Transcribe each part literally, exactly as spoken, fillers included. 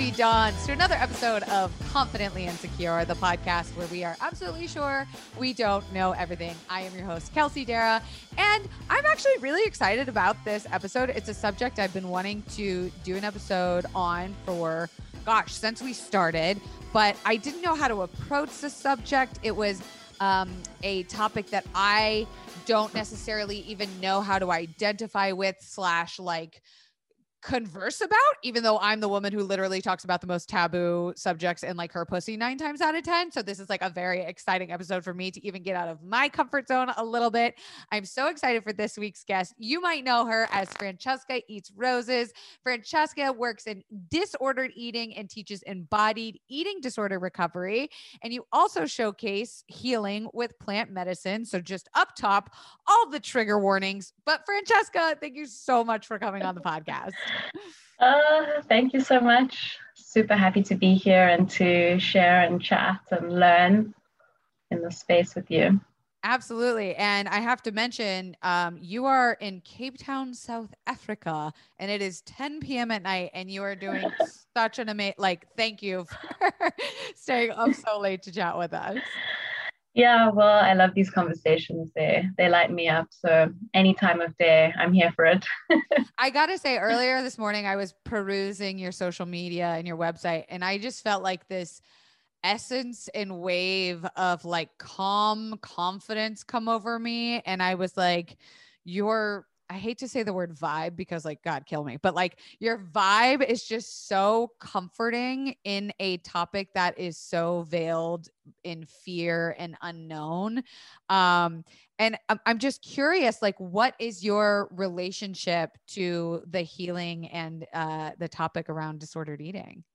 Happy dawns to another episode of Confidently Insecure, the podcast where we are absolutely sure we don't know everything. I am your host, Kelsey Darragh, and I'm actually really excited about this episode. It's a subject I've been wanting to do an episode on for, gosh, since we started, but I didn't know how to approach the subject. It was um, a topic that I don't necessarily even know how to identify with slash like converse about, even though I'm the woman who literally talks about the most taboo subjects in like her pussy nine times out of ten. So this is like a very exciting episode for me to even get out of my comfort zone a little bit. I'm so excited for this week's guest. You might know her as Francesca Eats Roses. Francesca works in disordered eating and teaches embodied eating disorder recovery. And you also showcase healing with plant medicine. So just up top, all the trigger warnings. But Francesca, thank you so much for coming on the podcast. Uh, thank you so much. Super happy to be here and to share and chat and learn in the space with you. Absolutely. And I have to mention, um, you are in Cape Town, South Africa, and it is ten p.m. at night, and you are doing such an amazing, like, thank you for staying up so late to chat with us. Yeah, well, I love these conversations. They they light me up. So any time of day, I'm here for it. I got to say, earlier this morning, I was perusing your social media and your website, and I just felt like this essence and wave of like calm confidence come over me. And I was like, you're I hate to say the word vibe because like, God kill me, but like your vibe is just so comforting in a topic that is so veiled in fear and unknown. Um, and I'm, I'm just curious, like, what is your relationship to the healing and uh, the topic around disordered eating?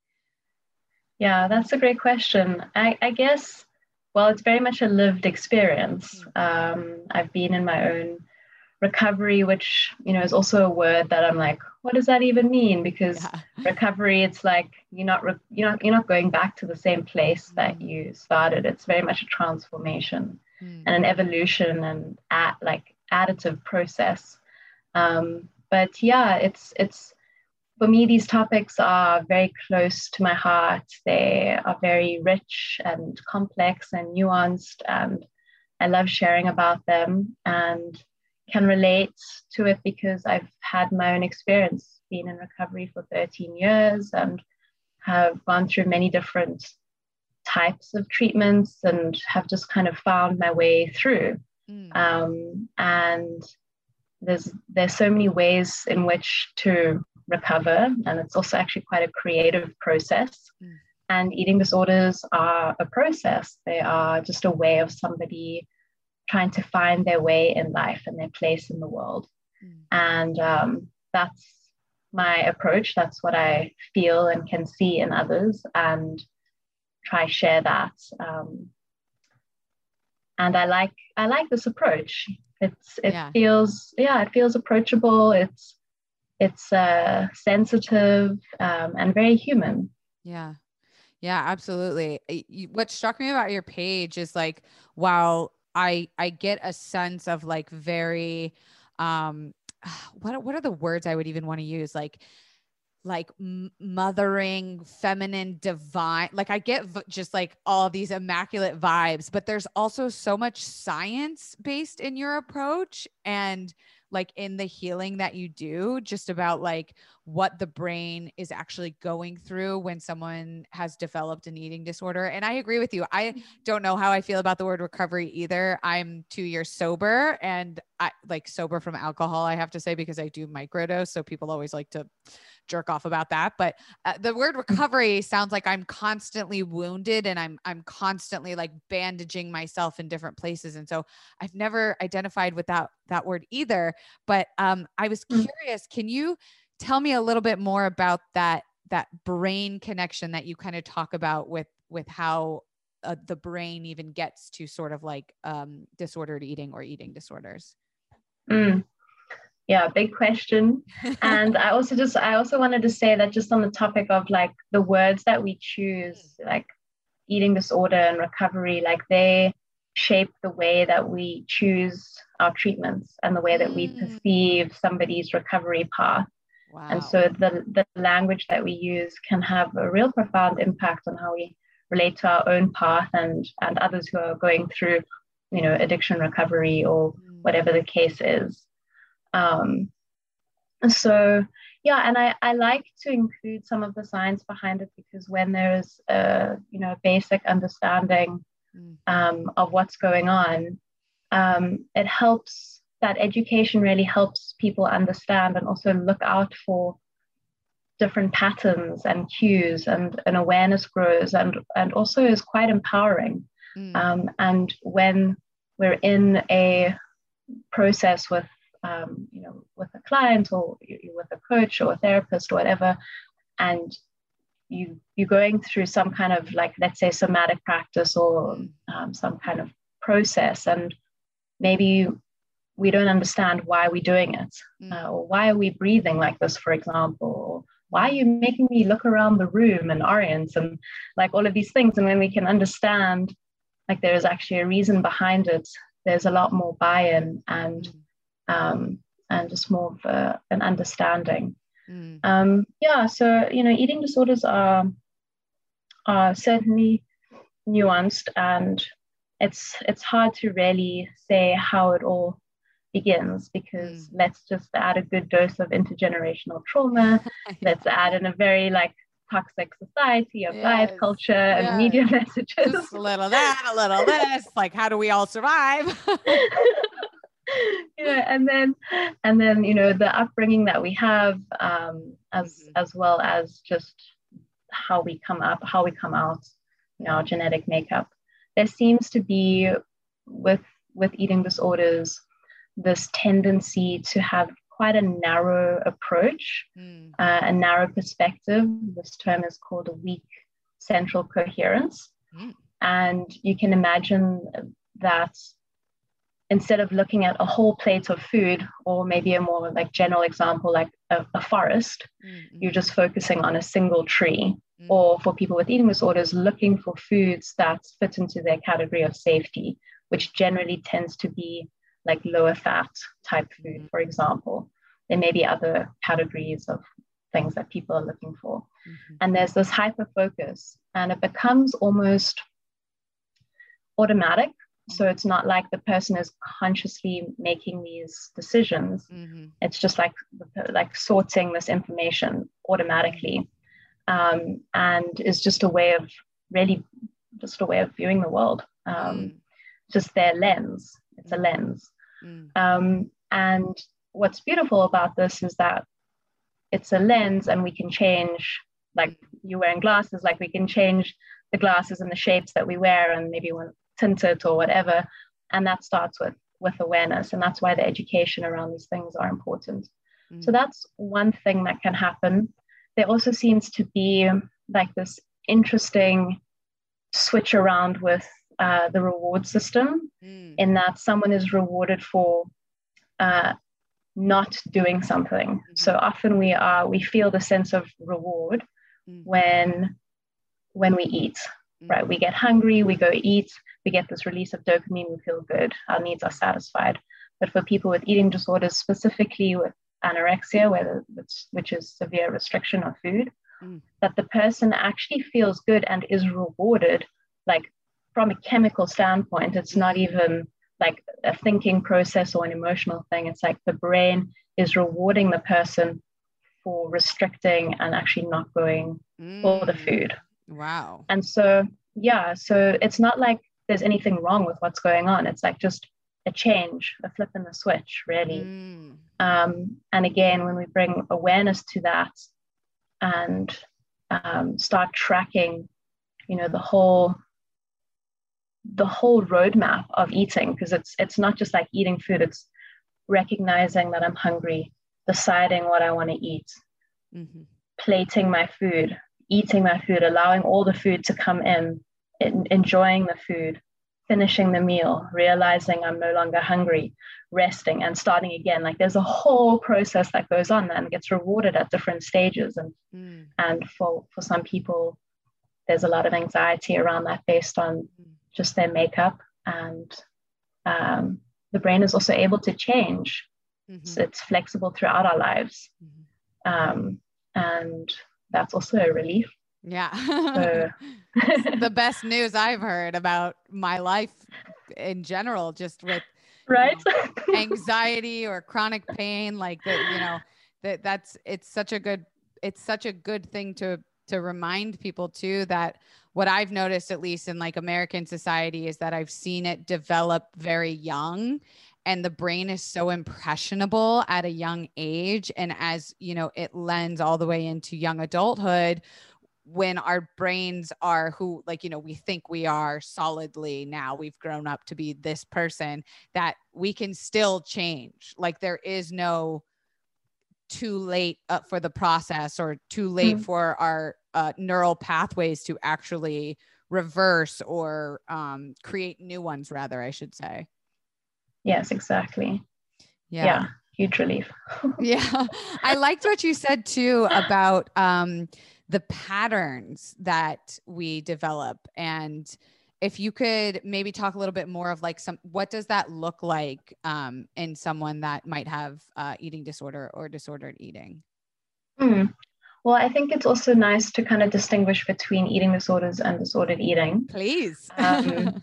Yeah, that's a great question. I, I guess, well, it's very much a lived experience. Um, I've been in my own recovery, which, you know, is also a word that I'm like, what does that even mean? Because yeah. recovery, it's like you're not, re- you're not, you're not going back to the same place mm. that you started. It's very much a transformation mm. and an evolution and at like additive process. Um, but yeah, it's it's for me, these topics are very close to my heart. They are very rich and complex and nuanced, and I love sharing about them and can relate to it because I've had my own experience, been in recovery for thirteen years and have gone through many different types of treatments and have just kind of found my way through. Mm. Um, and there's there's so many ways in which to recover, and it's also actually quite a creative process. Mm. And eating disorders are a process. They are just a way of somebody trying to find their way in life and their place in the world. Mm. And um, that's my approach. That's what I feel and can see in others and try share that. Um, and I like I like this approach. It's it yeah. feels yeah it feels approachable. It's it's uh, sensitive um, and very human. Yeah. Yeah, absolutely. What struck me about your page is like, wow, I, I get a sense of like very, um, what, what are the words I would even want to use? Like, like m- mothering, feminine, divine. Like I get v- just like all these immaculate vibes, but there's also so much science based in your approach and like in the healing that you do, just about like what the brain is actually going through when someone has developed an eating disorder. And I agree with you. I don't know how I feel about the word recovery either. I'm two years sober and I like sober from alcohol, I have to say, because I do microdose. So people always like to jerk off about that. But uh, the word recovery sounds like I'm constantly wounded and I'm, I'm constantly like bandaging myself in different places. And so I've never identified with that, that word either. But um, I was curious, can you tell me a little bit more about that, that brain connection that you kind of talk about with, with how uh, the brain even gets to sort of like um, disordered eating or eating disorders? Mm. Yeah, big question. And I also just, I also wanted to say that just on the topic of like the words that we choose, like eating disorder and recovery, like they shape the way that we choose our treatments and the way that we perceive somebody's recovery path. Wow. And so the, the language that we use can have a real profound impact on how we relate to our own path and, and others who are going through, you know, addiction recovery or whatever the case is. Um, so, yeah, and I, I like to include some of the science behind it, because when there's a, you know, basic understanding um, of what's going on, um, it helps, that education really helps people understand and also look out for different patterns and cues, and an awareness grows, and, and also is quite empowering. Mm. Um, and when we're in a process with, um, you know, with a client or with a coach or a therapist or whatever, and you, you're going through some kind of, like, let's say somatic practice or um, some kind of process, and maybe we don't understand why we're doing it, mm. uh, or why are we breathing like this, for example, or why are you making me look around the room and orient, and like all of these things. And when we can understand, like, there is actually a reason behind it, there's a lot more buy-in and mm. um, and just more of a, an understanding. Mm. Um, yeah, so, you know, eating disorders are, are certainly nuanced, and it's it's hard to really say how it all begins, because mm. let's just add a good dose of intergenerational trauma. Yeah. Let's add in a very, like, toxic society of yes. diet culture yes. and media messages. Just a little that, a little this, like, how do we all survive? You know, and then, and then, you know, the upbringing that we have, um, as, mm-hmm. as well as just how we come up, how we come out, you know, our genetic makeup. There seems to be, with, with eating disorders, this tendency to have quite a narrow approach, mm. uh, a narrow perspective. This term is called a weak central coherence. Mm. And you can imagine that instead of looking at a whole plate of food, or maybe a more, like, general example, like a, a forest, mm-hmm. you're just focusing on a single tree. Mm. Or for people with eating disorders, looking for foods that fit into their category of safety, which generally tends to be like lower fat type food, mm-hmm. for example. There may be other categories of things that people are looking for. Mm-hmm. And there's this hyper focus, and it becomes almost automatic. Mm-hmm. So it's not like the person is consciously making these decisions. Mm-hmm. It's just like, like sorting this information automatically. Um, and is just a way of really just a way of viewing the world. Um, mm. Just their lens. It's mm. a lens. Mm. Um, and what's beautiful about this is that it's a lens, and we can change, like you're wearing glasses, like we can change the glasses and the shapes that we wear, and maybe we'll tint it or whatever. And that starts with, with awareness. And that's why the education around these things are important. Mm. So that's one thing that can happen. There also seems to be like this interesting switch around with uh, the reward system, mm. in that someone is rewarded for uh, not doing something. Mm-hmm. So often we are we feel the sense of reward mm. when when we eat, mm. right? We get hungry, we go eat, we get this release of dopamine, we feel good, our needs are satisfied. But for people with eating disorders, specifically with anorexia, whether it's, which is severe restriction of food, mm. that the person actually feels good and is rewarded, like from a chemical standpoint. It's not even like a thinking process or an emotional thing. It's like the brain is rewarding the person for restricting and actually not going mm. for the food. Wow. And so, yeah, so it's not like there's anything wrong with what's going on. It's like just a change, a flip in the switch, really. Mm. Um, and again, when we bring awareness to that and um, start tracking, you know, the whole the whole roadmap of eating, because it's it's not just like eating food, it's recognizing that I'm hungry, deciding what I want to eat, mm-hmm. plating my food, eating my food, allowing all the food to come in, in, enjoying the food, finishing the meal, realizing I'm no longer hungry, resting and starting again. Like there's a whole process that goes on and gets rewarded at different stages. And mm. and for, for some people, there's a lot of anxiety around that based on mm. just their makeup. And um, the brain is also able to change. Mm-hmm. So it's flexible throughout our lives. Mm-hmm. Um, and that's also a relief. Yeah. So the best news I've heard about my life in general, just with right. you know, anxiety or chronic pain, like that, you know, that that's, it's such a good, it's such a good thing to, to remind people too, that what I've noticed, at least in like American society, is that I've seen it develop very young, and the brain is so impressionable at a young age. And as you know, it lends all the way into young adulthood, when our brains are who, like, you know, we think we are solidly, now we've grown up to be this person, that we can still change. Like there is no too late uh, for the process, or too late mm. for our uh, neural pathways to actually reverse or um, create new ones, rather, I should say. Yes, exactly. Yeah. Yeah. Huge relief. Yeah. I liked what you said too about um, the patterns that we develop. And if you could maybe talk a little bit more of like some, what does that look like um, in someone that might have uh, eating disorder or disordered eating? Mm. Well, I think it's also nice to kind of distinguish between eating disorders and disordered eating. Please. um,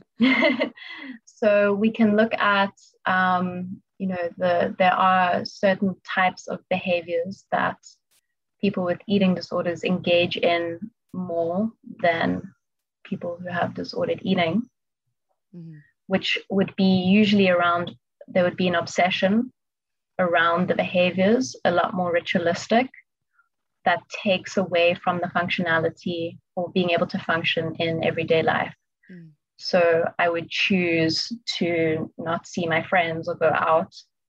so we can look at, um, you know, the there are certain types of behaviors that people with eating disorders engage in more than people who have disordered eating, mm-hmm. which would be usually around, there would be an obsession around the behaviors, a lot more ritualistic, that takes away from the functionality or being able to function in everyday life. Mm. So I would choose to not see my friends or go out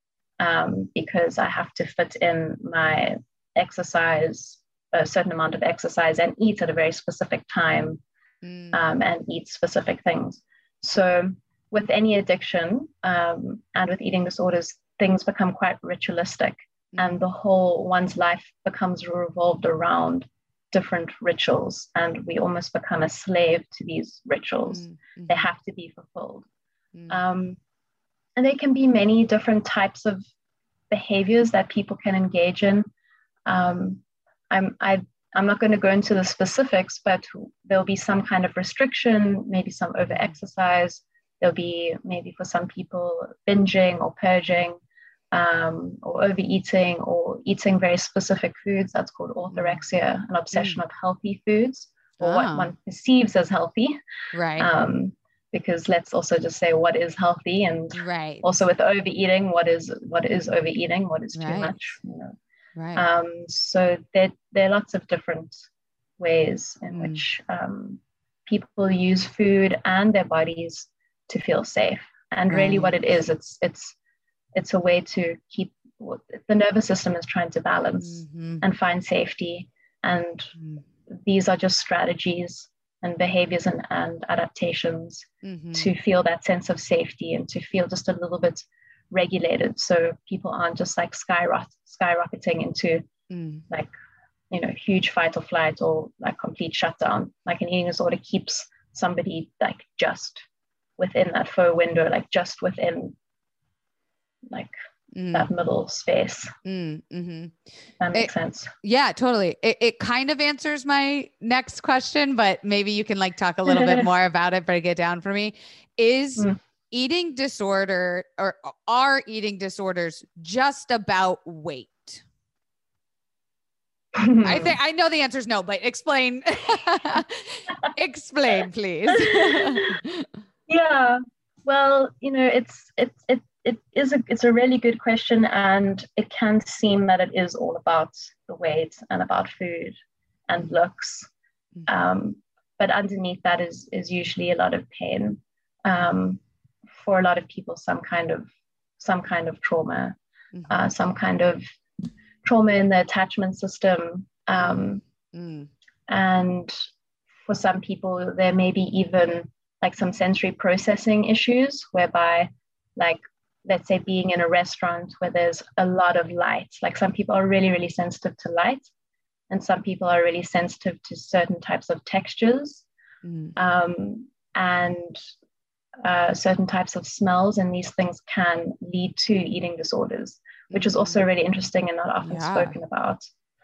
um, because I have to fit in my exercise, a certain amount of exercise, and eat at a very specific time mm. um, and eat specific things. So with any addiction um, and with eating disorders, things become quite ritualistic. And the whole one's life becomes revolved around different rituals, and we almost become a slave to these rituals. Mm-hmm. They have to be fulfilled. Mm-hmm. Um, and there can be many different types of behaviors that people can engage in. Um, I'm, I, I'm not going to go into the specifics, but there'll be some kind of restriction, maybe some over-exercise. There'll be maybe for some people binging or purging. Um, or overeating, or eating very specific foods. That's called orthorexia, an obsession mm. of healthy foods, or ah. what one perceives as healthy. Right. Um, because let's also just say what is healthy, and right. also with overeating, what is what is overeating, what is too right. much. You know? Right. Um, so there there are lots of different ways in mm. which um, people use food and their bodies to feel safe. And right. really, what it is, it's it's It's a way to keep the nervous system is trying to balance mm-hmm. and find safety. And mm. these are just strategies and behaviors and, and adaptations mm-hmm. to feel that sense of safety and to feel just a little bit regulated. So people aren't just like skyrocket, skyrocketing into mm. like, you know, huge fight or flight or like complete shutdown. Like an eating disorder keeps somebody like just within that faux window, like just within like mm. that middle space. Mm, mm-hmm. That makes it, sense. Yeah, totally. It, it kind of answers my next question, but maybe you can like talk a little bit more about it, break it down for me. Is mm. eating disorder, or are eating disorders just about weight? I think I know the answer is no, but explain. Explain, please. Yeah. Well, you know, it's it's it's It is a, it's a really good question, and it can seem that it is all about the weight and about food and looks. Um, but underneath that is, is usually a lot of pain. Um, for a lot of people, some kind of, some kind of trauma, mm-hmm. uh, some kind of trauma in the attachment system. Um, mm. And for some people, there may be even like some sensory processing issues, whereby like, let's say being in a restaurant where there's a lot of light, like some people are really, really sensitive to light, and some people are really sensitive to certain types of textures mm. um, and uh, certain types of smells. And these things can lead to eating disorders, which mm. is also really interesting and not often yeah. spoken about.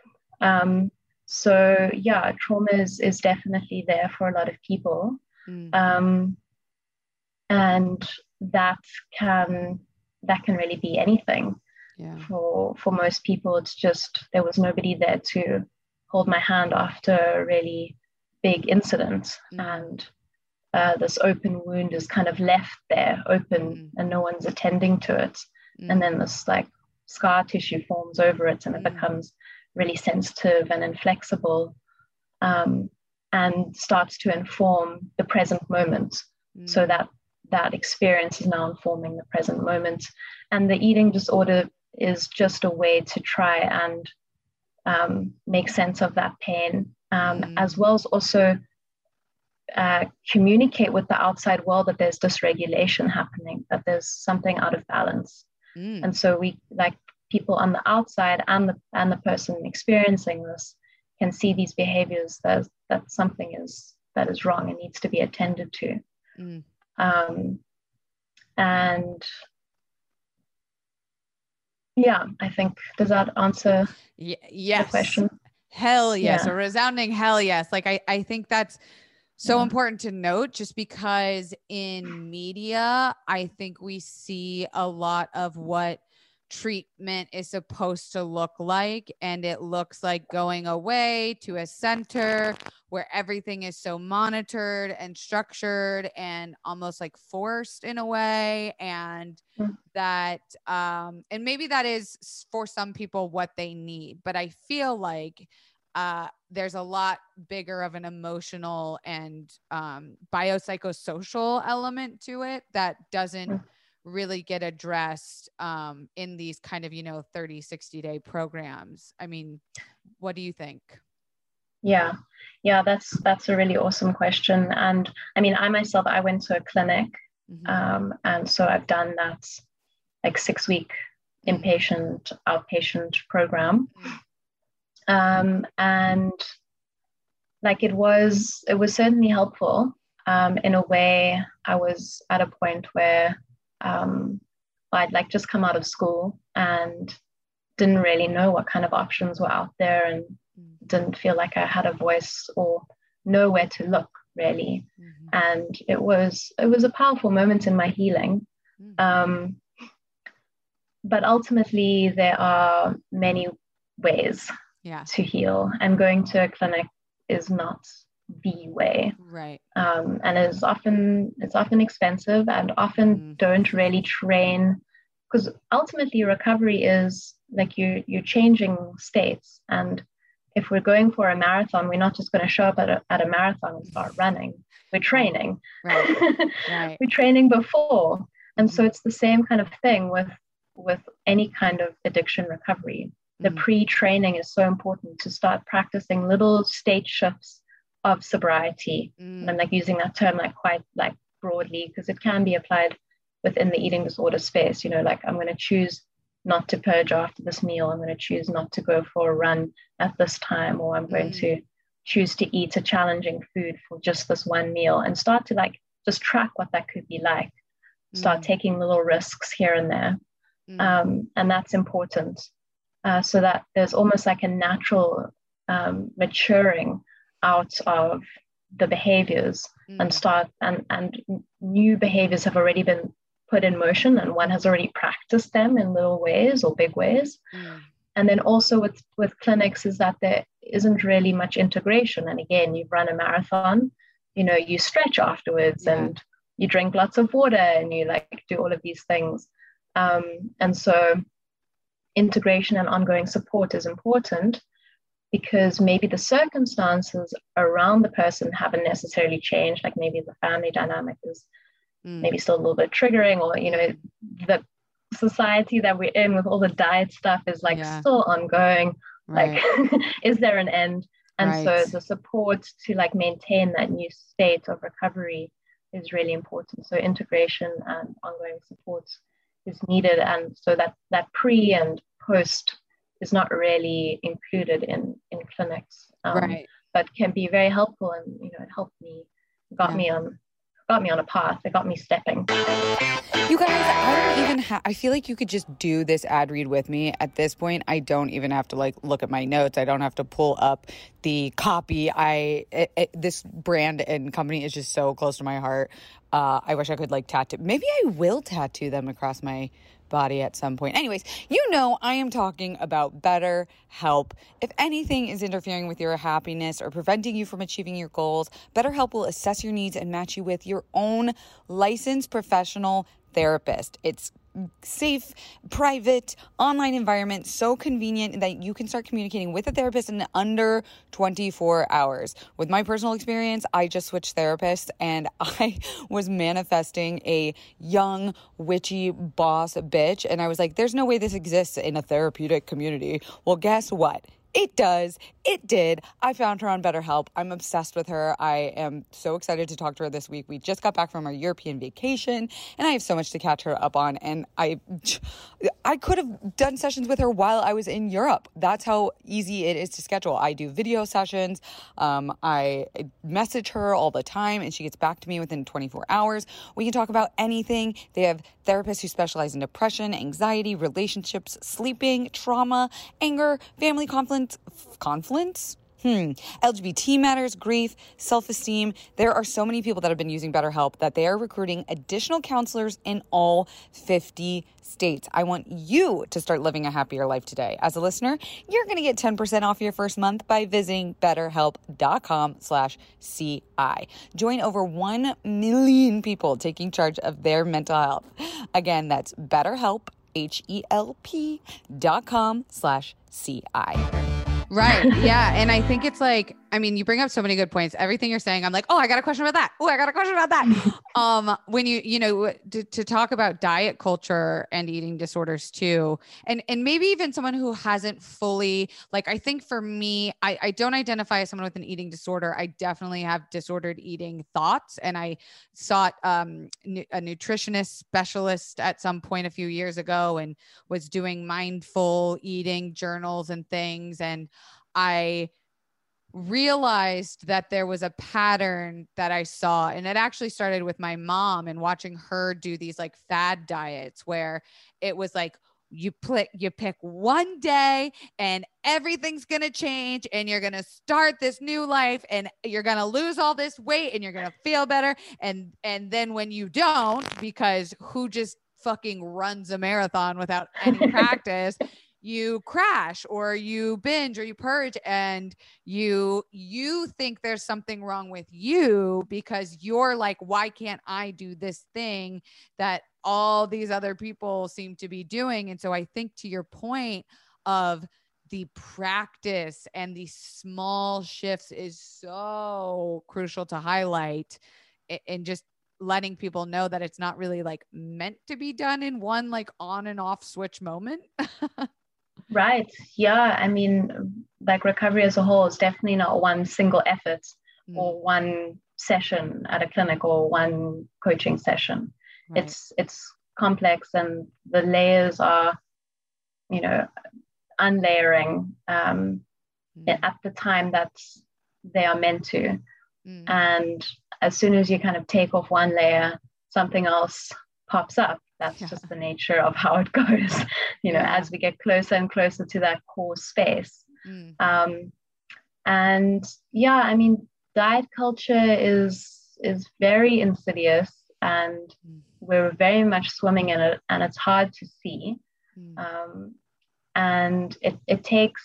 Um, so yeah, trauma is, is definitely there for a lot of people. Mm. Um, and that can, that can really be anything. Yeah. For, for most people, it's just, there was nobody there to hold my hand after a really big incident. Mm. And uh, this open wound is kind of left there open, mm. and no one's attending to it. Mm. And then this like scar tissue forms over it, and it mm. becomes really sensitive and inflexible, um, and starts to inform the present moment. Mm. So that that experience is now informing the present moment. And the eating disorder is just a way to try and um, make sense of that pain, um, mm. as well as also uh, communicate with the outside world that there's dysregulation happening, that there's something out of balance. Mm. And so we, like people on the outside and the and the person experiencing this, can see these behaviors that that something is that is wrong and needs to be attended to. Mm. Um, and yeah, I think, does that answer y- yes. the question? Hell yes, yeah. A resounding hell yes. Like I, I think that's so yeah. important to note, just because in media, I think we see a lot of what treatment is supposed to look like, and it looks like going away to a center where everything is so monitored and structured and almost like forced in a way, and mm. that um and maybe that is for some people what they need, but I feel like uh there's a lot bigger of an emotional and um biopsychosocial element to it that doesn't mm. really get addressed um, in these kind of, you know, thirty, sixty day programs. I mean, what do you think? Yeah, yeah, that's, that's a really awesome question. And I mean, I myself, I went to a clinic, mm-hmm. um, and so I've done that like six week mm-hmm. inpatient, outpatient program. Mm-hmm. Um, and like, it was, it was certainly helpful. Um, in a way, I was at a point where Um, I'd like just come out of school and didn't really know what kind of options were out there, and mm-hmm. didn't feel like I had a voice or know where to look really. Mm-hmm. And it was it was a powerful moment in my healing. Mm-hmm. Um, but ultimately, there are many ways yeah. to heal, and going to a clinic is not the way, right? Um, and is often it's often expensive, and often mm. don't really train, because ultimately recovery is like you you're changing states. And if we're going for a marathon, we're not just going to show up at a, at a marathon and start running. We're training, right? Right. We're training before, and mm. so it's the same kind of thing with with any kind of addiction recovery. The mm. pre-training is so important to start practicing little state shifts of sobriety. Mm. And I'm like using that term like quite like broadly, because it can be applied within the eating disorder space. You know, like I'm going to choose not to purge after this meal. I'm going to choose not to go for a run at this time, or I'm going mm. to choose to eat a challenging food for just this one meal, and start to like just track what that could be like. Start mm. taking little risks here and there. Mm. Um, and that's important. Uh, so that there's almost like a natural um, maturing out of the behaviors, mm. and start and and new behaviors have already been put in motion, and one has already practiced them in little ways or big ways. Mm. And then also with with clinics is that there isn't really much integration. And again, you run a marathon, you know, you stretch afterwards, yeah. and you drink lots of water, and you like do all of these things. Um, and so integration and ongoing support is important, because maybe the circumstances around the person haven't necessarily changed. Like maybe the family dynamic is mm. maybe still a little bit triggering, or, you know, the society that we're in with all the diet stuff is like yeah. still ongoing. Right. Like, is there an end? And right. so the support to like maintain that new state of recovery is really important. So integration and ongoing support is needed. And so that that pre and post is not really included in, in clinics, um, right. but can be very helpful. And, you know, it helped me, got yeah. me on, got me on a path. It got me stepping. You guys, I don't even have, I feel like you could just do this ad read with me. At this point, I don't even have to like look at my notes. I don't have to pull up the copy. I, it, it, this brand and company is just so close to my heart. Uh, I wish I could like tattoo, maybe I will tattoo them across my body at some point. Anyways, you know, I am talking about BetterHelp. If anything is interfering with your happiness or preventing you from achieving your goals, BetterHelp will assess your needs and match you with your own licensed professional therapist. It's safe, private, online environment, so convenient that you can start communicating with a therapist in under twenty-four hours. With my personal experience, I just switched therapists and I was manifesting a young, witchy boss bitch. And I was like, there's no way this exists in a therapeutic community. Well, guess what? It does. It did. I found her on BetterHelp. I'm obsessed with her. I am so excited to talk to her this week. We just got back from our European vacation, and I have so much to catch her up on. And I, I could have done sessions with her while I was in Europe. That's how easy it is to schedule. I do video sessions. Um, I message her all the time, and she gets back to me within twenty-four hours. We can talk about anything. They have therapists who specialize in depression, anxiety, relationships, sleeping, trauma, anger, family conflict, conflicts, hmm, L G B T matters, grief, self-esteem. There are so many people that have been using BetterHelp that they are recruiting additional counselors in all fifty states. I want you to start living a happier life today. As a listener, you're going to get ten percent off your first month by visiting betterhelp.com slash CI. Join over one million people taking charge of their mental health. Again, that's BetterHelp, H-E-L-P dot com slash C-I. Right. Yeah. And I think it's like, I mean, you bring up so many good points. Everything you're saying, I'm like, oh, I got a question about that. Oh, I got a question about that. um, when you, you know, to, to talk about diet culture and eating disorders too, and, and maybe even someone who hasn't fully, like, I think for me, I, I don't identify as someone with an eating disorder. I definitely have disordered eating thoughts. And I sought um, a nutritionist specialist at some point a few years ago and was doing mindful eating journals and things. And I realized that there was a pattern that I saw, and it actually started with my mom and watching her do these like fad diets where it was like, you pick, you pick one day and everything's going to change and you're going to start this new life and you're going to lose all this weight and you're going to feel better. And, and then when you don't, because who just fucking runs a marathon without any practice, you crash or you binge or you purge, and you, you think there's something wrong with you because you're like, why can't I do this thing that all these other people seem to be doing? And so I think to your point of the practice and the small shifts is so crucial to highlight, and just letting people know that it's not really like meant to be done in one like on and off switch moment. Right. Yeah. I mean, like recovery as a whole is definitely not one single effort mm. or one session at a clinic or one coaching session. Right. It's it's complex, and the layers are, you know, unlayering um, mm. at the time that they are meant to. Mm. And as soon as you kind of take off one layer, something else pops up. That's yeah. just the nature of how it goes, you know, yeah. as we get closer and closer to that core space. Mm. Um, and yeah, I mean, diet culture is is very insidious, and mm. we're very much swimming in it, and it's hard to see. Mm. Um, and it it takes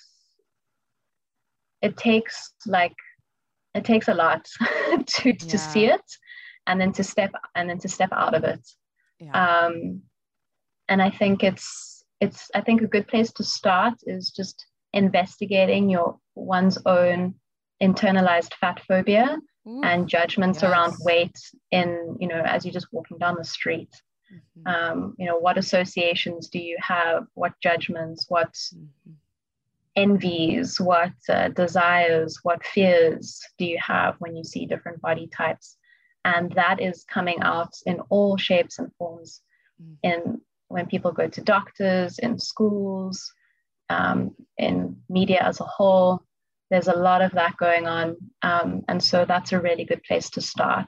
it takes like it takes a lot to to yeah. see it, and then to step and then to step out of it. Yeah. Um, and I think it's it's I think a good place to start is just investigating your one's own internalized fat phobia Ooh, and judgments yes. around weight in, you know, as you're just walking down the street. Mm-hmm. Um, you know, what associations do you have? What judgments? What mm-hmm. envies? What uh, desires? What fears do you have when you see different body types? And that is coming out in all shapes and forms mm. in when people go to doctors, in schools, um, in media as a whole. There's a lot of that going on. Um, and so that's a really good place to start.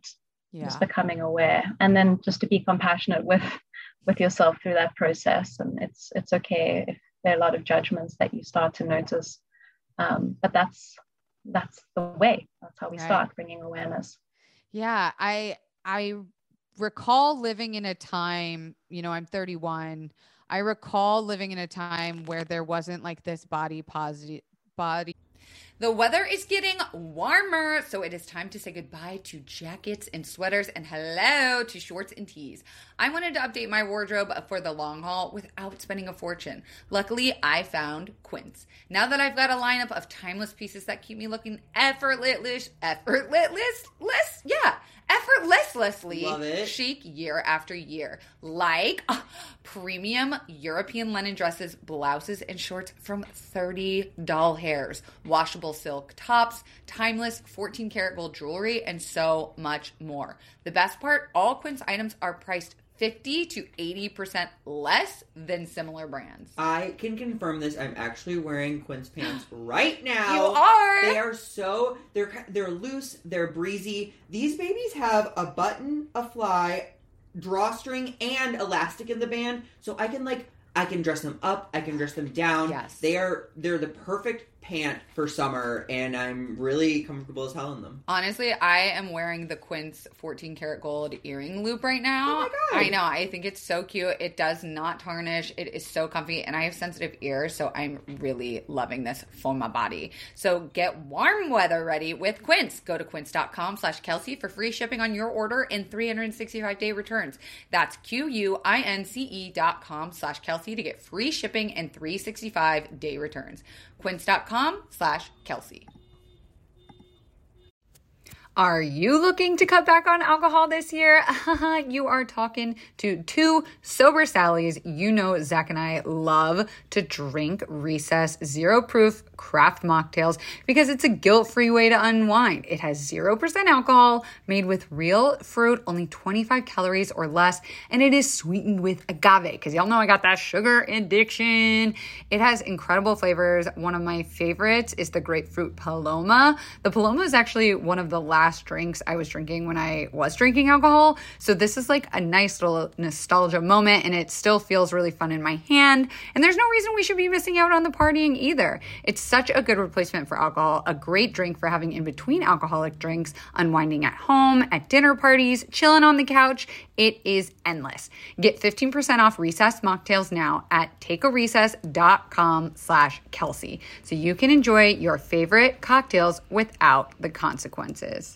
Yeah. Just becoming aware, and then just to be compassionate with with yourself through that process. And it's it's okay if there are a lot of judgments that you start to notice, um, but that's that's the way. That's how we Right. start bringing awareness. Yeah, I I recall living in a time, you know, I'm thirty-one. I recall living in a time where there wasn't like this body positive body. The weather is getting warmer, so it is time to say goodbye to jackets and sweaters and hello to shorts and tees. I wanted to update my wardrobe for the long haul without spending a fortune. Luckily, I found Quince. Now that I've got a lineup of timeless pieces that keep me looking effortless, effortless, less, yeah, effortlessly Love it. chic year after year. Like uh, premium European linen dresses, blouses, and shorts from thirty doll hairs, washable silk tops, timeless fourteen karat gold jewelry, and so much more. The best part, all Quince items are priced fifty to eighty percent less than similar brands. I can confirm this. I'm actually wearing Quince pants right now. You are? They are so, they're they're loose, they're breezy. These babies have a button, a fly, drawstring, and elastic in the band. So I can like, I can dress them up, I can dress them down. Yes. They are, they're the perfect pant for summer, and I'm really comfortable as hell in them. Honestly, I am wearing the Quince fourteen karat gold earring loop right now. Oh my God. I know. I think it's so cute. It does not tarnish. It is so comfy, and I have sensitive ears, so I'm really loving this for my body. So get warm weather ready with Quince. Go to quince.com slash Kelsey for free shipping on your order and three hundred sixty-five day returns. That's Q-U-I-N-C-E dot com slash Kelsey to get free shipping and three hundred sixty-five day returns. Quince.com slash Kelsey. Are you looking to cut back on alcohol this year? You are talking to two sober Sallys. You know Zach and I love to drink Recess Zero Proof craft mocktails because it's a guilt-free way to unwind. It has zero percent alcohol, made with real fruit, only twenty-five calories or less, and it is sweetened with agave because y'all know I got that sugar addiction. It has incredible flavors. One of my favorites is the grapefruit Paloma. The Paloma is actually one of the last drinks I was drinking when I was drinking alcohol. So this is like a nice little nostalgia moment, and it still feels really fun in my hand. And there's no reason we should be missing out on the partying either. It's such a good replacement for alcohol, a great drink for having in between alcoholic drinks, unwinding at home, at dinner parties, chilling on the couch. It is endless. Get fifteen percent off Recess mocktails now at takearecess.com slash Kelsey so you can enjoy your favorite cocktails without the consequences.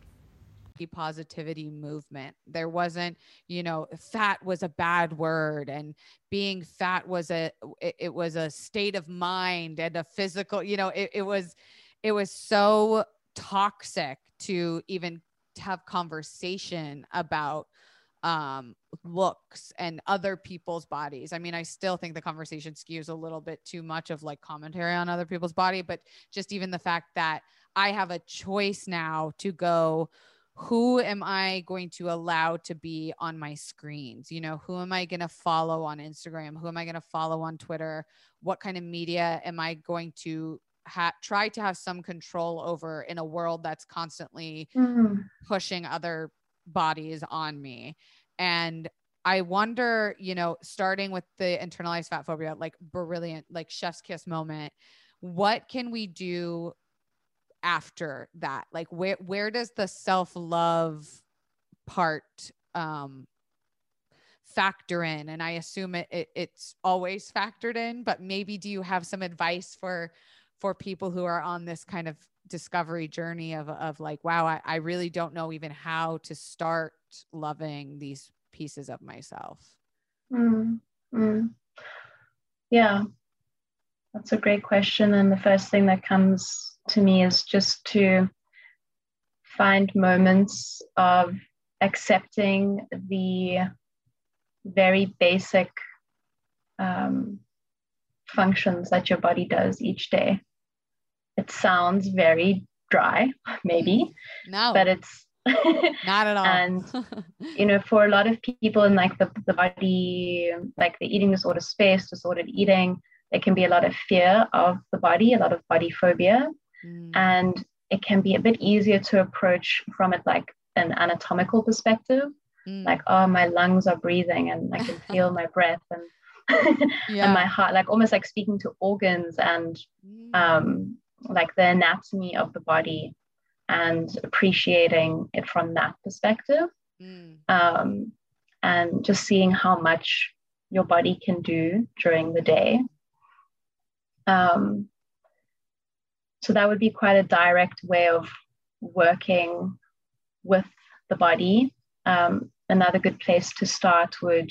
Positivity movement. There wasn't, you know, fat was a bad word, and being fat was a, it, it was a state of mind and a physical, you know, it, it was, it was so toxic to even have conversation about um, looks and other people's bodies. I mean, I still think the conversation skews a little bit too much of like commentary on other people's body, but just even the fact that I have a choice now to go, who am I going to allow to be on my screens? You know, who am I going to follow on Instagram? Who am I going to follow on Twitter? What kind of media am I going to ha- try to have some control over in a world that's constantly Mm-hmm. pushing other bodies on me? And I wonder, you know, starting with the internalized fat phobia, like brilliant, like chef's kiss moment, what can we do after that? Like where, where does the self-love part, um, factor in? And I assume it, it it's always factored in, but maybe do you have some advice for, for people who are on this kind of discovery journey of, of like, wow, I, I really don't know even how to start loving these pieces of myself? Mm-hmm. Yeah, that's a great question. And the first thing that comes to me is just to find moments of accepting the very basic um, functions that your body does each day. It sounds very dry, maybe, No, but it's not at all. And, you know, for a lot of people in like the, the body, like the eating disorder space, disordered eating, there can be a lot of fear of the body, a lot of body phobia. Mm. And it can be a bit easier to approach from it like an anatomical perspective, Mm. like, oh, my lungs are breathing and I can feel my breath and Yeah. and my heart, like almost like speaking to organs and Mm. um, like the anatomy of the body and appreciating it from that perspective. Mm. Um, and just seeing how much your body can do during the day. Um, so that would be quite a direct way of working with the body. Um, another good place to start would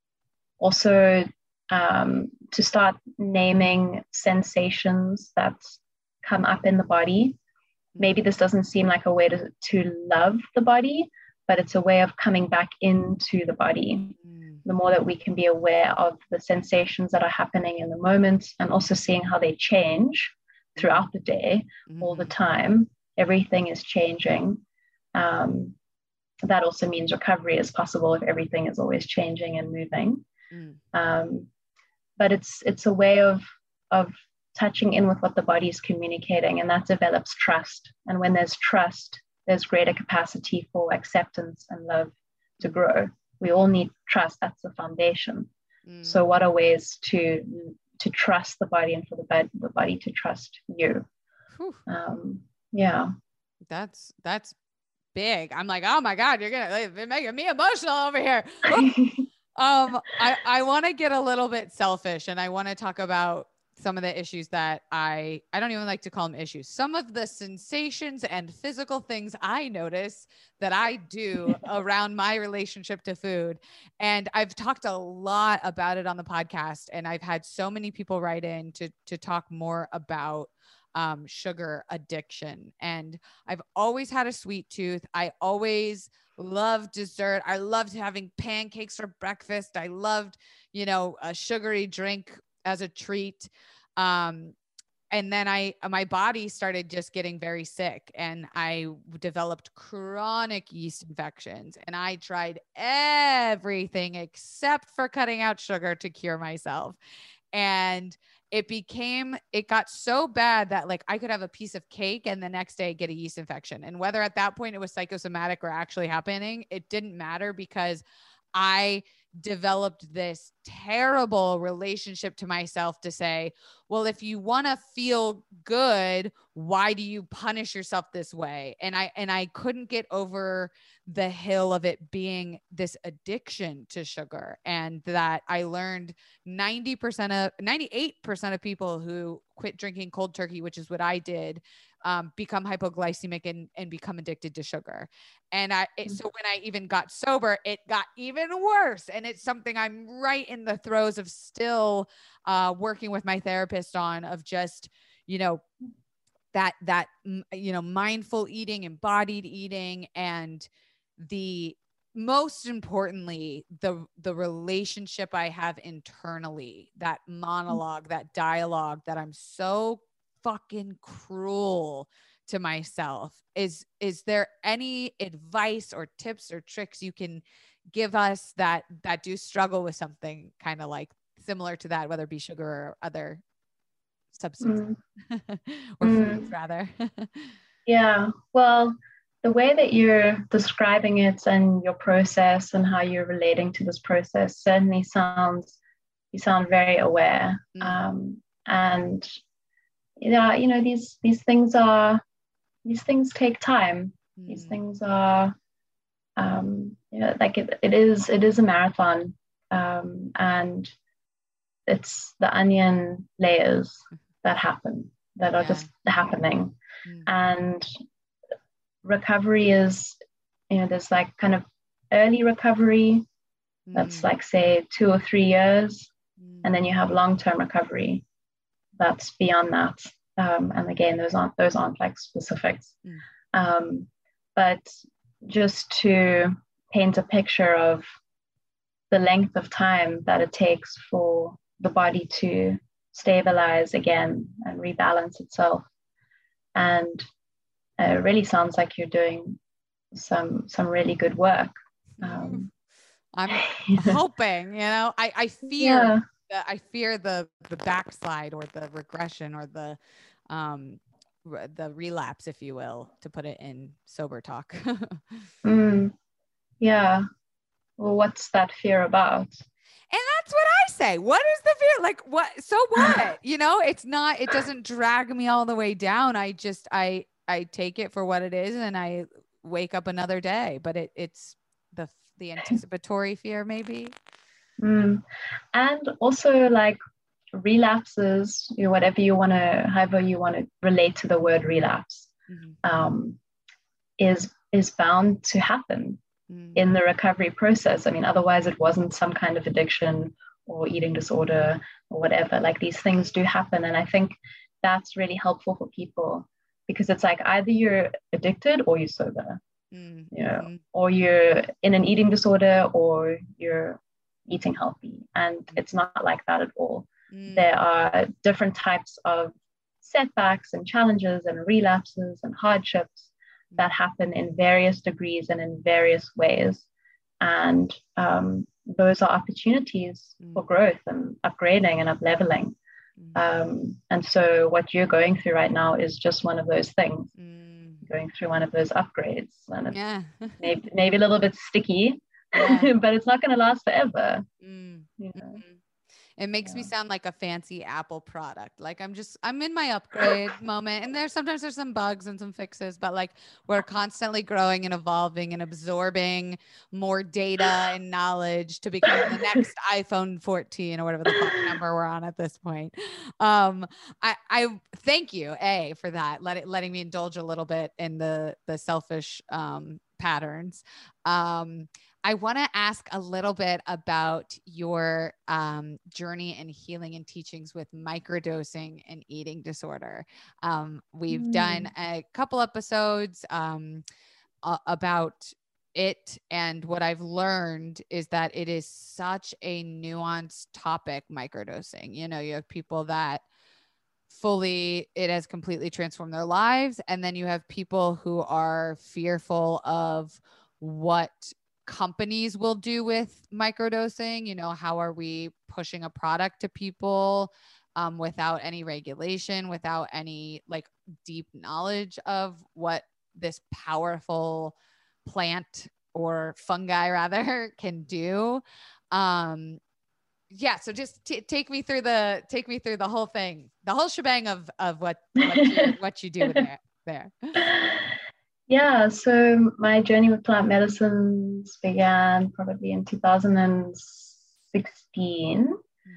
also um, to start naming sensations that come up in the body. Maybe this doesn't seem like a way to, to love the body, but it's a way of coming back into the body. Mm. The more that we can be aware of the sensations that are happening in the moment, and also seeing how they change throughout the day, Mm-hmm. all the time, everything is changing. Um, that also means recovery is possible if everything is always changing and moving. Mm. Um, but it's it's a way of of touching in with what the body is communicating, and that develops trust. And when there's trust, there's greater capacity for acceptance and love to grow. We all need trust. That's the foundation. Mm. So what are ways to to trust the body and for the body, the body to trust you? Um, yeah. That's, that's big. I'm like, oh my God, you're going to be making me emotional over here. um, I, I want to get a little bit selfish, and I want to talk about some of the issues that I, I don't even like to call them issues. Some of the sensations and physical things I notice that I do around my relationship to food. And I've talked a lot about it on the podcast, and I've had so many people write in to, to talk more about um, sugar addiction. And I've always had a sweet tooth. I always loved dessert. I loved having pancakes for breakfast. I loved, you know, a sugary drink as a treat. Um, and then I, my body started just getting very sick, and I developed chronic yeast infections, and I tried everything except for cutting out sugar to cure myself. And it became, it got so bad that like I could have a piece of cake and the next day get a yeast infection. And whether at that point it was psychosomatic or actually happening, it didn't matter, because I developed this terrible relationship to myself to say, well, if you want to feel good, why do you punish yourself this way? And I, and I couldn't get over the hill of it being this addiction to sugar. And that I learned ninety percent of ninety-eight percent of people who quit drinking cold turkey, which is what I did, um, become hypoglycemic and, and become addicted to sugar. And I, it, so when I even got sober, it got even worse. And it's something I'm right in the throes of still uh, working with my therapist on, of just, you know, that, that, you know, mindful eating, embodied eating, and the, most importantly, the, the relationship I have internally, that monologue, that dialogue that I'm so fucking cruel to myself. Is, is there any advice or tips or tricks you can give us that, that do struggle with something kind of like similar to that, whether it be sugar or other substances mm. or mm. foods rather? Yeah. Well, the way that you're describing it and your process and how you're relating to this process certainly sounds, you sound very aware. Mm. Um, and yeah, you know, these, these things are, these things take time. Mm. These things are, um, you know, like it, it is, it is a marathon. Um, and it's the onion layers that happen, that are yeah. just happening. Mm. And recovery is, you know, there's like kind of early recovery mm. that's like, say, two or three years. Mm. And then you have long-term recovery that's beyond that. Um, and again, those aren't, those aren't like specifics. Mm. Um, but just to paint a picture of the length of time that it takes for the body to stabilize again and rebalance itself. And it really sounds like you're doing some some really good work. Um, I'm hoping, you know, I, I fear yeah. the, I fear the the backslide or the regression or the um the relapse, if you will, to put it in sober talk. mm, yeah. Well, what's that fear about? And that's what I say. What is the fear? Like, what? So what? You know, it's not, it doesn't drag me all the way down. I just, I, I take it for what it is and I wake up another day, but it, it's the, the anticipatory fear maybe. Mm. And also like relapses, you know, whatever you want to, however you want to relate to the word relapse, mm-hmm. um, is, is bound to happen. In the recovery process. I mean, otherwise it wasn't some kind of addiction or eating disorder or whatever. Like these things do happen. And I think that's really helpful for people because it's like either you're addicted or you're sober, mm-hmm. you know, or you're in an eating disorder or you're eating healthy. And it's not like that at all. Mm. There are different types of setbacks and challenges and relapses and hardships that happen in various degrees and in various ways. And um, those are opportunities mm. for growth and upgrading and up-leveling. Mm. Um, and so what you're going through right now is just one of those things, mm. going through one of those upgrades. And it's yeah. maybe, maybe a little bit sticky, yeah. but it's not going to last forever. Mm. You know? Mm-hmm. It makes yeah. me sound like a fancy Apple product. Like I'm just, I'm in my upgrade moment and there's sometimes there's some bugs and some fixes, but like we're constantly growing and evolving and absorbing more data and knowledge to become the next iPhone fourteen or whatever the fuck number we're on at this point. Um, I, I thank you, A, for that. Let it, letting me indulge a little bit in the, the selfish um, patterns. Um, I want to ask a little bit about your um, journey and healing and teachings with microdosing and eating disorder. Um, we've mm. done a couple episodes um, uh, about it. And what I've learned is that it is such a nuanced topic, microdosing. You know, you have people that fully, it has completely transformed their lives. And then you have people who are fearful of what companies will do with microdosing. You know, how are we pushing a product to people um, without any regulation, without any like deep knowledge of what this powerful plant or fungi rather can do. Um, yeah. So just t- take me through the, take me through the whole thing, the whole shebang of, of what, what you, what you do with there, there. Yeah, so my journey with plant medicines began probably in two thousand sixteen.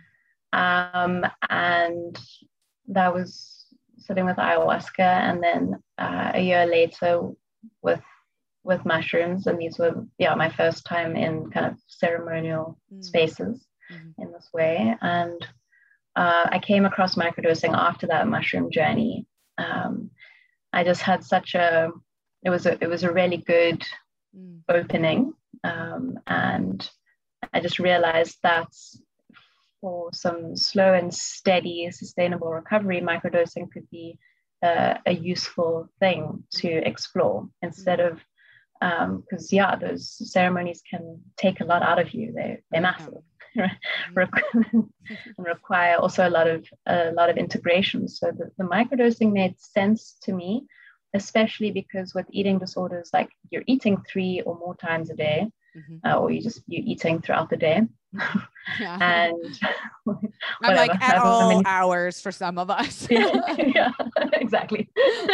Um, and that was sitting with ayahuasca, and then uh, a year later with with mushrooms. And these were, yeah, my first time in kind of ceremonial mm. spaces mm-hmm. in this way. And uh, I came across microdosing after that mushroom journey. Um, I just had such a It was a it was a really good mm. opening, um, and I just realized that for some slow and steady, sustainable recovery, microdosing could be uh, a useful thing to explore instead mm. of because um, yeah, those ceremonies can take a lot out of you. They they're massive, and require also a lot of a lot of integration. So the, the microdosing made sense to me. Especially because with eating disorders, like you're eating three or more times a day, mm-hmm. uh, or you just you're eating throughout the day, yeah. and I'm like at all many... hours for some of us. yeah, yeah, exactly.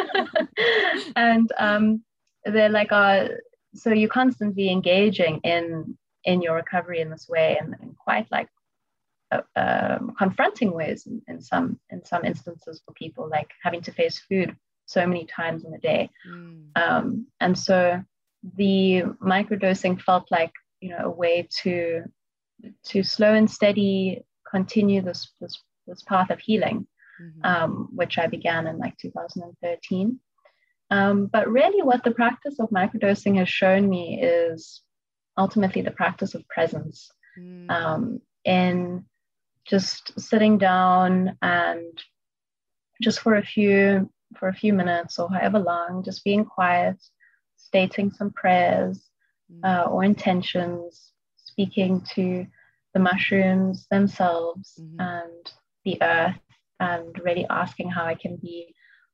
And um, they're like, uh, so you're constantly engaging in in your recovery in this way, and, and quite like uh, um, confronting ways in, in some in some instances for people, like having to face food so many times in a day. Mm. Um, and so the microdosing felt like, you know, a way to to slow and steady continue this this, this path of healing, mm-hmm. um, which I began in like two thousand thirteen. Um, but really what the practice of microdosing has shown me is ultimately the practice of presence, mm. um, in just sitting down and just for a few for a few minutes or however long, just being quiet, stating some prayers uh, or intentions, speaking to the mushrooms themselves mm-hmm. and the earth, and really asking how I can be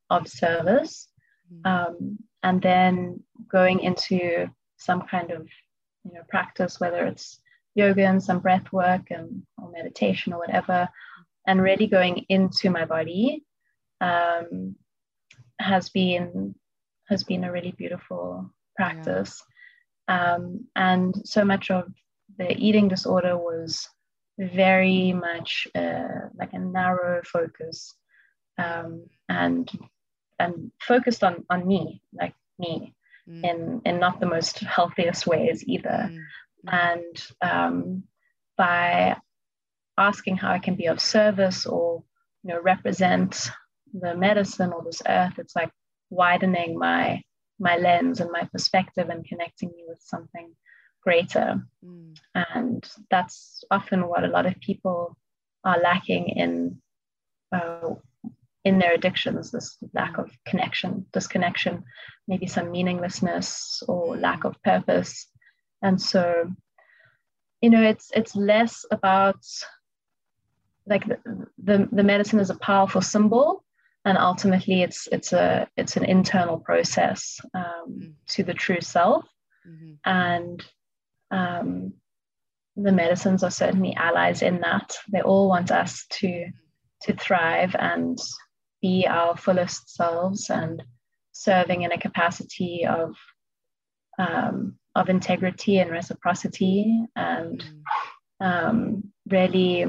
of service, um, and then going into some kind of, you know, practice, whether it's yoga and some breath work and or meditation or whatever, and really going into my body, um, has been has been a really beautiful practice. Yeah. Um, and so much of the eating disorder was very much uh, like a narrow focus, um, and and focused on on me, like me, mm. in in not the most healthiest ways either. Mm. And um, by asking how I can be of service or, you know, represent the medicine or this earth, it's like widening my my lens and my perspective and connecting me with something greater. Mm. And that's often what a lot of people are lacking in uh, in their addictions, this lack of connection, disconnection, maybe some meaninglessness or lack of purpose. And so, you know, it's it's less about like the, the, the medicine is a powerful symbol, and ultimately it's it's a it's an internal process um, mm-hmm. to the true self. Mm-hmm. And um, the medicines are certainly allies in that. They all want us to to thrive and be our fullest selves, and serving in a capacity of um, of integrity and reciprocity, and um, really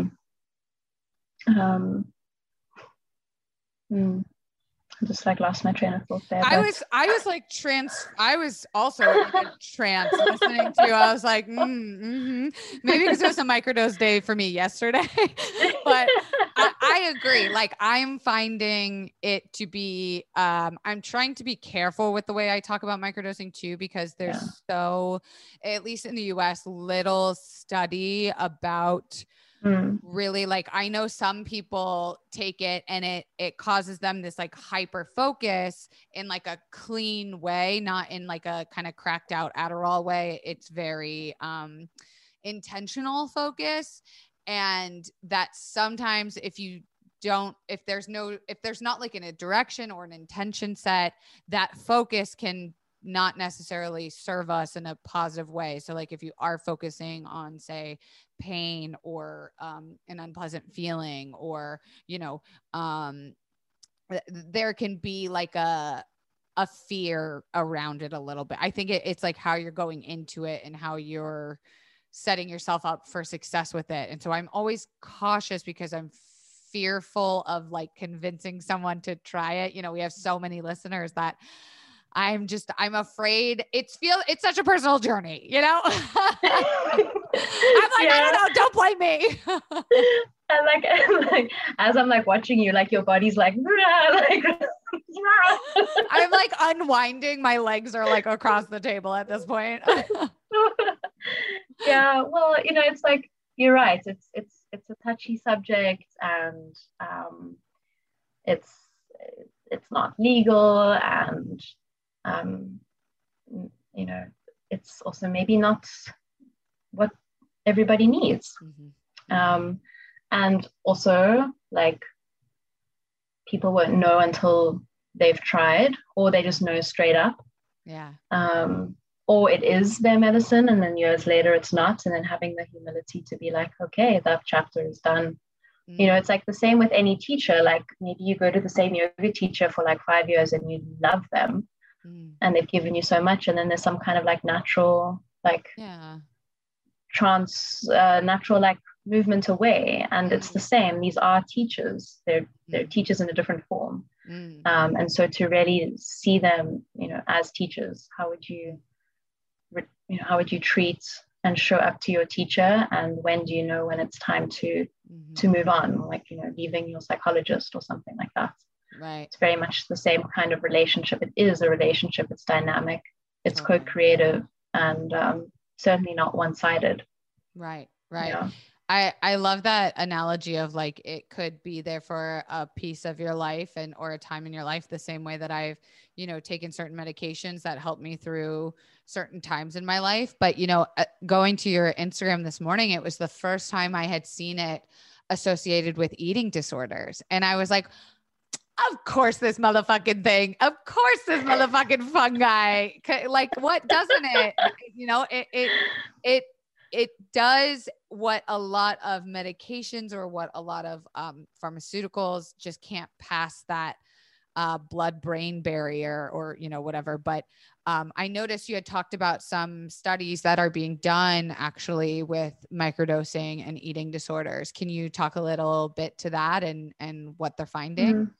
um, mm, I just like lost my train of thought there. I was, I was like trans, I was also in a trance listening to you. I was like, mm, mm-hmm. Maybe because it was a microdose day for me yesterday, but I, I agree. Like I'm finding it to be, um, I'm trying to be careful with the way I talk about microdosing too, because there's yeah. so, at least in the U S, little study about Mm. really, like, I know some people take it and it, it causes them this like hyper focus in like a clean way, not in like a kind of cracked out Adderall way. It's very, um, intentional focus. And that sometimes if you don't, if there's no, if there's not like in a direction or an intention set, that focus can not necessarily serve us in a positive way. So like if you are focusing on, say, pain or um, an unpleasant feeling, or, you know, um, th- there can be like a, a fear around it a little bit. I think it, it's like how you're going into it and how you're setting yourself up for success with it. And so I'm always cautious because I'm fearful of like convincing someone to try it. You know, we have so many listeners that I'm just, I'm afraid it's feel, it's such a personal journey, you know? I'm like, yeah. I don't know. Don't blame me. And like, and like, as I'm like watching you, like your body's like, like I'm like unwinding. My legs are like across the table at this point. Yeah. Well, you know, it's like, you're right. It's, it's, it's a touchy subject, and um, it's, it's not legal, and um, you know, it's also maybe not what everybody needs. Mm-hmm. Um, and also like people won't know until they've tried, or they just know straight up. Yeah. Um, or it is their medicine, and then years later it's not. And then having the humility to be like, okay, that chapter is done. Mm-hmm. You know, it's like the same with any teacher. Like maybe you go to the same yoga teacher for like five years and you love them. Mm. And they've given you so much, and then there's some kind of like natural like yeah trans uh, natural like movement away, and mm. it's the same. These are teachers. They're mm. they're teachers in a different form. mm. Um, and so to really see them, you know, as teachers, how would you you know how would you treat and show up to your teacher, and when do you know when it's time to mm-hmm. to move on, like, you know, leaving your psychologist or something like that. Right. It's very much the same kind of relationship. It is a relationship. It's dynamic. It's okay. Co-creative, and um, certainly not one-sided. Right. Right. Yeah. I, I love that analogy of like, it could be there for a piece of your life and, or a time in your life, the same way that I've, you know, taken certain medications that helped me through certain times in my life. But, you know, uh, going to your Instagram this morning, it was the first time I had seen it associated with eating disorders. And I was like, of course this motherfucking thing, of course this motherfucking fungi, like what doesn't it, you know, it, it, it, it does what a lot of medications or what a lot of um, pharmaceuticals just can't pass that uh, blood-brain barrier or, you know, whatever. But um, I noticed you had talked about some studies that are being done actually with microdosing and eating disorders. Can you talk a little bit to that and, and what they're finding? Mm.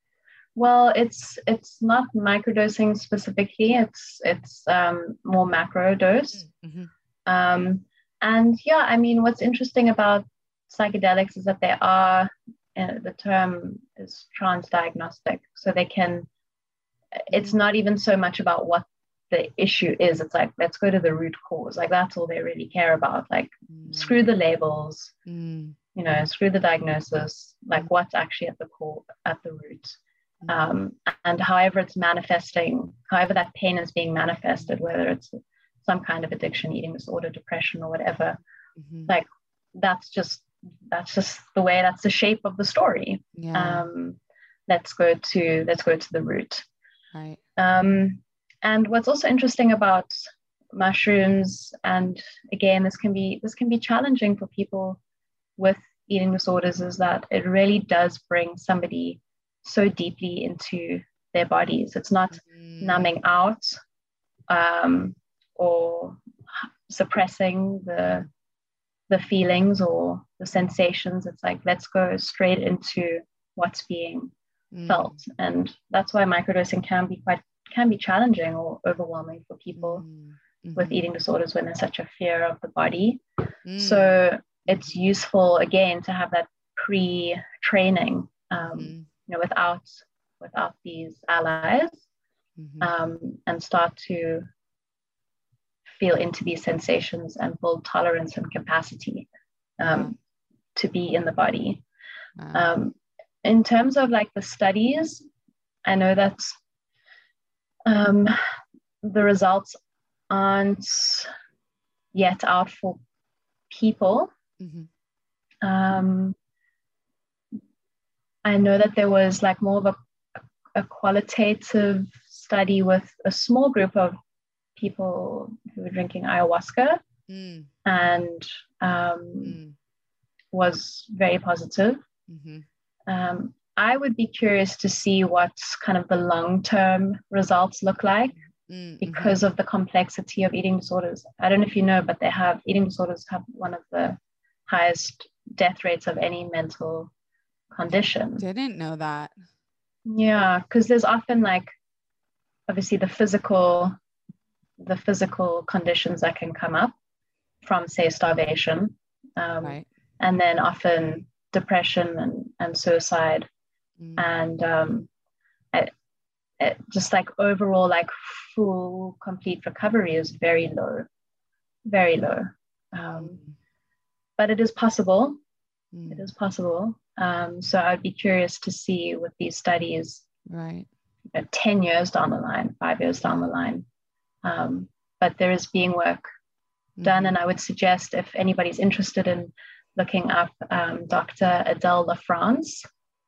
Well, it's it's not microdosing specifically. It's it's um, more macro dose. Mm-hmm. Um, and yeah, I mean, what's interesting about psychedelics is that they are, uh, the term is transdiagnostic. So they can, it's not even so much about what the issue is. It's like, let's go to the root cause. Like that's all they really care about. Like Mm. screw the labels, Mm. you know, screw the diagnosis, like what's actually at the core, at the root. Um, and however it's manifesting, however that pain is being manifested, whether it's some kind of addiction, eating disorder, depression, or whatever, Mm-hmm. like that's just that's just the way, that's the shape of the story. Yeah. Um, let's go to let's go to the root. Right. Um, and what's also interesting about mushrooms, and again, this can be this can be challenging for people with eating disorders, is that it really does bring somebody so deeply into their bodies. It's not Mm. numbing out um, or suppressing the the feelings or the sensations. It's like, let's go straight into what's being Mm. felt. And that's why microdosing can be quite can be challenging or overwhelming for people Mm. Mhm. with eating disorders when there's such a fear of the body. Mm. So it's useful again to have that pre-training, um, Mhm. you know, without without these allies, Mhm. um, and start to feel into these sensations and build tolerance and capacity um, Yeah. to be in the body. Wow. Um, in terms of like the studies, I know that um, the results aren't yet out for people. Mhm. Um, I know that there was like more of a, a qualitative study with a small group of people who were drinking ayahuasca, Mm. and um, Mm. was very positive. Mhm. Um, I would be curious to see what kind of the long-term results look like, Mm. Mhm. because of the complexity of eating disorders. I don't know if you know, but they have eating disorders have one of the highest death rates of any mental condition. Didn't know that. Yeah, because there's often like obviously the physical the physical conditions that can come up from, say, starvation, um, Right. and then often depression and, and suicide, Mm. and um, it, it just like overall like full complete recovery is very low, very low. Um, Mm. but it is possible. Mm. It is possible. Um, so I'd be curious to see with these studies, Right. you know, ten years down the line, five years down the line. Um, but there is being work done. Mhm. And I would suggest if anybody's interested in looking up um, Doctor Adele LaFrance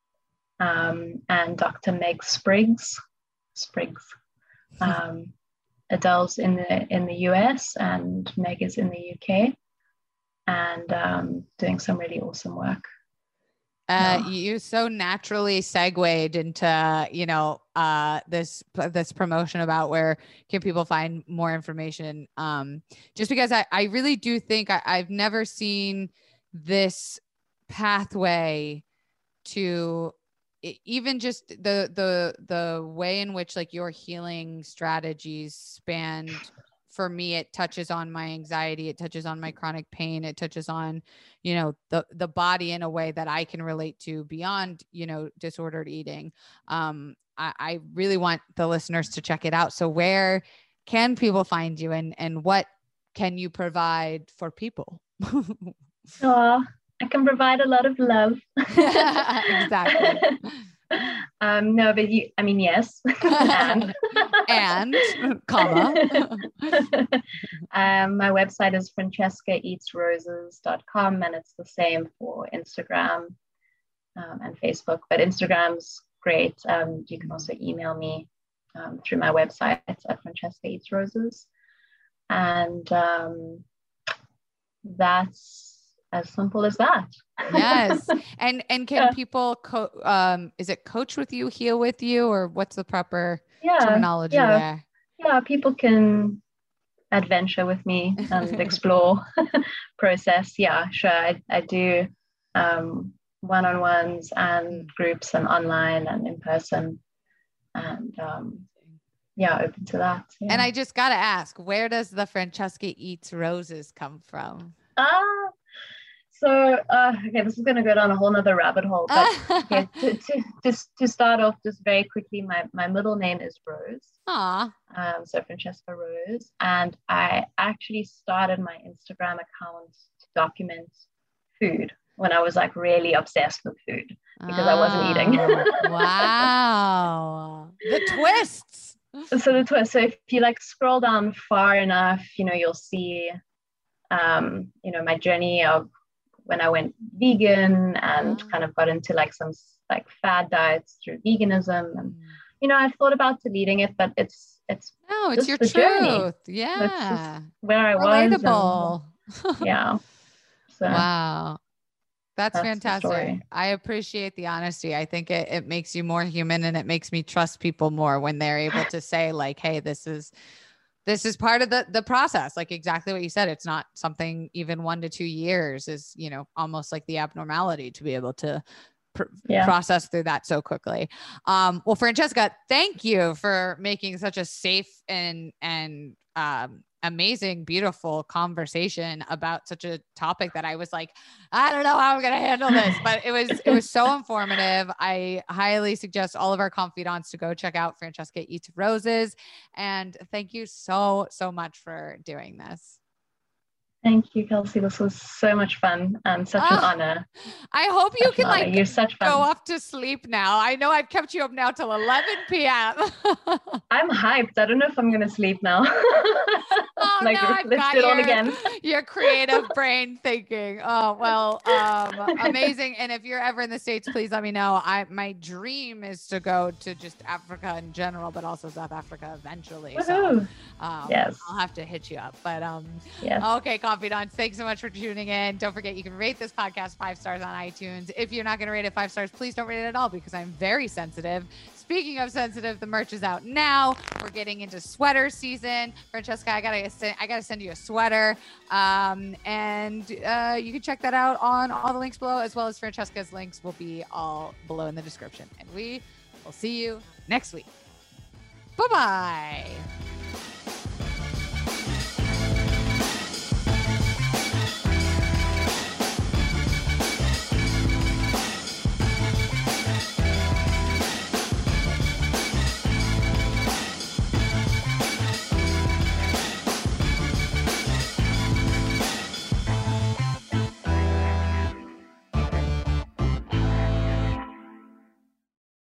um, and Doctor Meg Spriggs. Spriggs. Um, Adele's in the in the U S and Meg is in the U K, and um, doing some really awesome work. Uh, Yeah. you so naturally segued into, you know, uh, this, this promotion about where can people find more information. Um, just because I, I really do think I, I've never seen this pathway to e- even just the, the, the way in which like your healing strategies spanned. For me, it touches on my anxiety. It touches on my chronic pain. It touches on, you know, the, the body in a way that I can relate to beyond, you know, disordered eating. Um, I, I really want the listeners to check it out. So where can people find you, and, and what can you provide for people? Oh, I can provide a lot of love. Exactly. um, no, but you, I mean, yes. and, and comma. um, my website is francesca eats roses dot com, and it's the same for Instagram um, and Facebook. But Instagram's great. Um, you can also email me um, through my website at Francesca Eats Roses. And um, that's as simple as that. Yes. And and can yeah. people co- um is it coach with you, heal with you, or what's the proper yeah, terminology yeah. there? Yeah, people can adventure with me and explore process. Yeah, sure. I, I do um one-on-ones and groups and online and in person. And um yeah, open to that. Yeah. And I just gotta ask, where does the Francesca Eats Roses come from? Ah, so uh, okay, this is gonna go down a whole nother rabbit hole. But okay, to, to just to start off, just very quickly, my my middle name is Rose. Aw. Um, so Francesca Rose, and I actually started my Instagram account to document food when I was like really obsessed with food because oh, I wasn't eating. Wow, the twists. So the twist. So if you like scroll down far enough, you know, you'll see, um, you know, my journey of when I went vegan and oh. kind of got into like some like fad diets through veganism, and you know, I thought about deleting it, but it's it's no, it's your truth. Journey. Yeah, it's just where I Relatable. was. And, yeah. So, wow. That's, that's fantastic. I appreciate the honesty. I think it, it makes you more human, and it makes me trust people more when they're able to say like, hey, this is, this is part of the, the process. Like exactly what you said. It's not something even one to two years is, you know, almost like the abnormality to be able to pr- yeah. process through that so quickly. Um, well, Francesca, thank you for making such a safe and, and, um, amazing, beautiful conversation about such a topic that I was like, I don't know how I'm going to handle this, but it was, it was so informative. I highly suggest all of our confidants to go check out Francesca Eats Roses. And thank you so, so much for doing this. Thank you, Kelsey. This was so much fun and such oh, an honor. I hope you such can like You're such fun. Go off to sleep now. I know I've kept you up now till eleven p.m. I'm hyped. I don't know if I'm going to sleep now. Oh, like, no, I've let's got do it your, all again. Your creative brain thinking. Oh, well, um, amazing. And if you're ever in the States, please let me know. I My dream is to go to just Africa in general, but also South Africa eventually. Woohoo. So um, yes. I'll have to hit you up. But um, yes. okay, confidants, thanks so much for tuning in. Don't forget, you can rate this podcast five stars on iTunes. If you're not going to rate it five stars, please don't rate it at all because I'm very sensitive. Speaking of sensitive, the merch is out now. We're getting into sweater season. Francesca, I gotta send, I gotta send you a sweater, um, and uh, you can check that out on all the links below, as well as Francesca's links will be all below in the description. And we will see you next week. Bye bye.